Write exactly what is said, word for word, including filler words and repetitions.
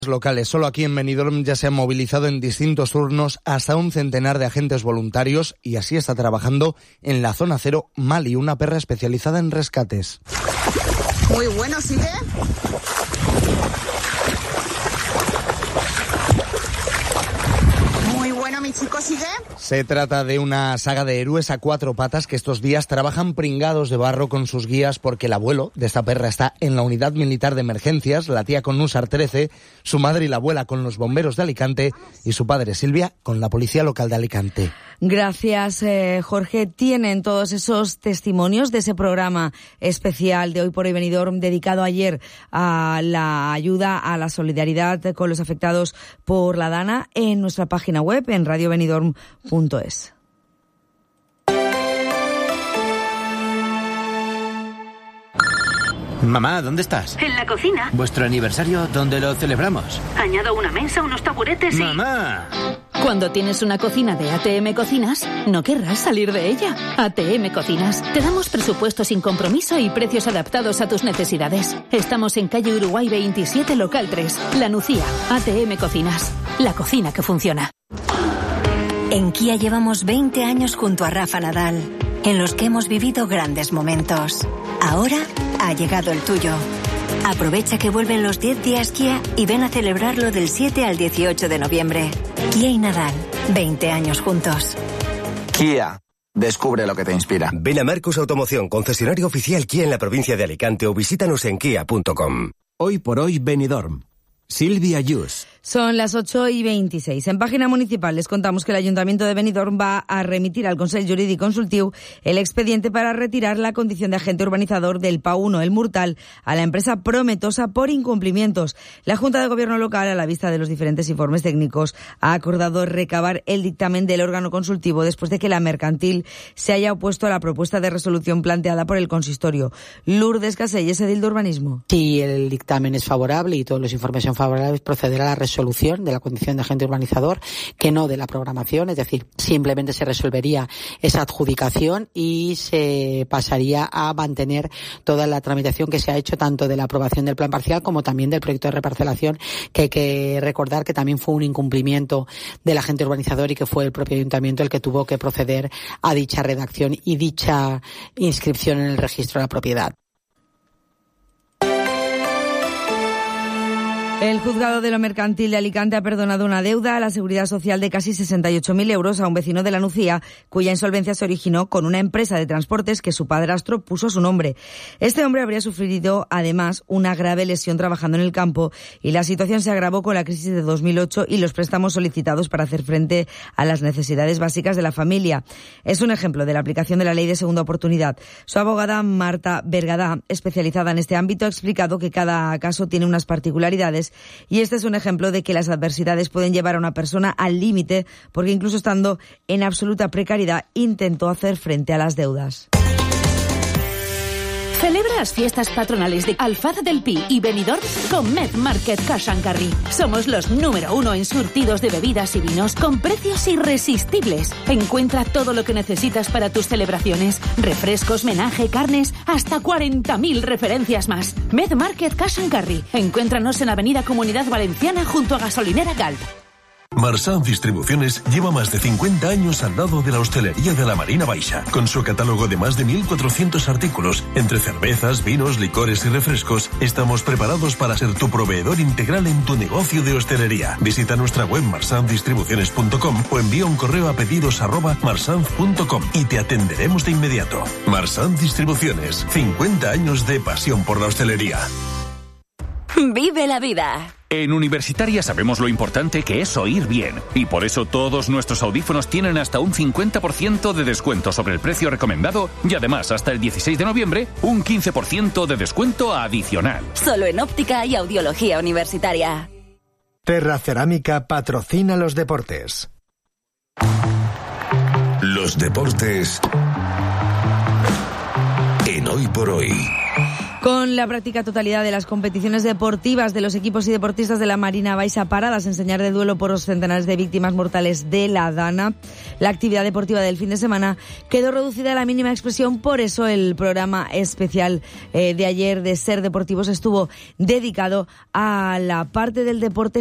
locales. Solo aquí en Benidorm ya se han movilizado en distintos turnos hasta un centenar de agentes voluntarios y así está trabajando en la zona cero Mali, una perra especializada en rescates. Muy bueno, ¿sigue? Muy bueno, mi chico, ¿sigue? Se trata de una saga de héroes a cuatro patas que estos días trabajan pringados de barro con sus guías porque el abuelo de esta perra está en la unidad militar de emergencias, la tía con Nusar trece, su madre y la abuela con los bomberos de Alicante y su padre Silvia con la policía local de Alicante. Gracias, eh, Jorge. Tienen todos esos testimonios de ese programa especial de Hoy por Hoy Benidorm dedicado ayer a la ayuda, a la solidaridad con los afectados por la Dana en nuestra página web en radio benidorm punto es. Mamá, ¿dónde estás? En la cocina. ¿Vuestro aniversario dónde lo celebramos? Añado una mesa, unos taburetes y... ¡Mamá! Cuando tienes una cocina de A T M Cocinas, no querrás salir de ella. A T M Cocinas. Te damos presupuesto sin compromiso y precios adaptados a tus necesidades. Estamos en calle Uruguay veintisiete, local tres. La Nucía. A T M Cocinas. La cocina que funciona. En Kia llevamos veinte años junto a Rafa Nadal, en los que hemos vivido grandes momentos. Ahora ha llegado el tuyo. Aprovecha que vuelven los diez días Kia y ven a celebrarlo del siete al dieciocho de noviembre. Kia y Nadal, veinte años juntos. Kia, descubre lo que te inspira. Ven a Marcos Automoción, concesionario oficial Kia en la provincia de Alicante o visítanos en kia punto com. Hoy por hoy Benidorm. Silvia Yus. Son las ocho y veintiséis. En página municipal les contamos que el Ayuntamiento de Benidorm va a remitir al Consell Jurídic Consultiu el expediente para retirar la condición de agente urbanizador del P A uno, el Murtal, a la empresa Prometosa por incumplimientos. La Junta de Gobierno local, a la vista de los diferentes informes técnicos, ha acordado recabar el dictamen del órgano consultivo después de que la mercantil se haya opuesto a la propuesta de resolución planteada por el consistorio. Lourdes Caselles, edil de Urbanismo. Si el dictamen es favorable y todos los informes son favorables, procederá a la resolución solución de la condición de agente urbanizador, que no de la programación, es decir, simplemente se resolvería esa adjudicación y se pasaría a mantener toda la tramitación que se ha hecho tanto de la aprobación del plan parcial como también del proyecto de reparcelación, que hay que recordar que también fue un incumplimiento del agente urbanizador y que fue el propio ayuntamiento el que tuvo que proceder a dicha redacción y dicha inscripción en el registro de la propiedad. El juzgado de lo mercantil de Alicante ha perdonado una deuda a la Seguridad Social de casi sesenta y ocho mil euros a un vecino de la Nucía, cuya insolvencia se originó con una empresa de transportes que su padrastro puso a su nombre. Este hombre habría sufrido, además, una grave lesión trabajando en el campo y la situación se agravó con la crisis de dos mil ocho y los préstamos solicitados para hacer frente a las necesidades básicas de la familia. Es un ejemplo de la aplicación de la ley de segunda oportunidad. Su abogada, Marta Bergadá, especializada en este ámbito, ha explicado que cada caso tiene unas particularidades y este es un ejemplo de que las adversidades pueden llevar a una persona al límite, porque incluso estando en absoluta precariedad intentó hacer frente a las deudas. Celebra las fiestas patronales de Alfaz del Pi y Benidorm con Med Market Cash and Carry. Somos los número uno en surtidos de bebidas y vinos con precios irresistibles. Encuentra todo lo que necesitas para tus celebraciones. Refrescos, menaje, carnes, hasta cuarenta mil referencias más. Med Market Cash and Carry. Encuéntranos en Avenida Comunidad Valenciana junto a Gasolinera Galp. Marsan Distribuciones lleva más de cincuenta años al lado de la hostelería de la Marina Baixa, con su catálogo de más de mil cuatrocientos artículos, entre cervezas, vinos, licores y refrescos. Estamos preparados para ser tu proveedor integral en tu negocio de hostelería. Visita nuestra web marsan distribuciones punto com o envía un correo a pedidos arroba marsanz punto com y te atenderemos de inmediato. Marsan Distribuciones, cincuenta años de pasión por la hostelería. Vive la vida. En Universitaria sabemos lo importante que es oír bien y por eso todos nuestros audífonos tienen hasta un cincuenta por ciento de descuento sobre el precio recomendado y además hasta el dieciséis de noviembre un quince por ciento de descuento adicional. Solo en Óptica y Audiología Universitaria. Terra Cerámica patrocina los deportes. Los deportes en Hoy por Hoy. Con la práctica totalidad de las competiciones deportivas de los equipos y deportistas de la Marina Baixa paradas en señal de duelo por los centenares de víctimas mortales de la Dana, la actividad deportiva del fin de semana quedó reducida a la mínima expresión. Por eso el programa especial eh, de ayer de Ser Deportivos estuvo dedicado a la parte del deporte